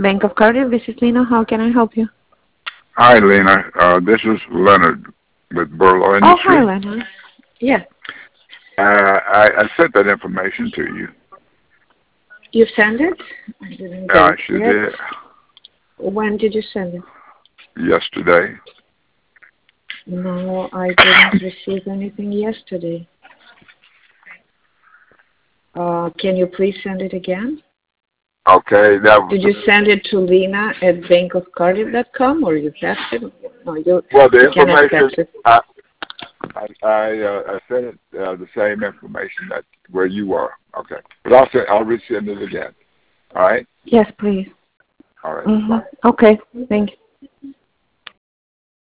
Bank of Cardiff, this is Lena. How can I help you? Hi, Lena. This is Leonard with Burlow Oh, hi, Industries. Lena. Yes. I sent that information to you. You sent it? I didn't get I it sure yet. did When did you send it? yesterday. No, I didn't receive anything yesterday. Can you please send it again? Okay, that was Did you send it to Lena at bankofcardiff.com or you faxed it? No, well. The you cannot fax information it. I sent it the same information that where you are. Okay, but I'll resend it again. All right. Yes, please. All right. Mm-hmm. Bye. Okay, thank you.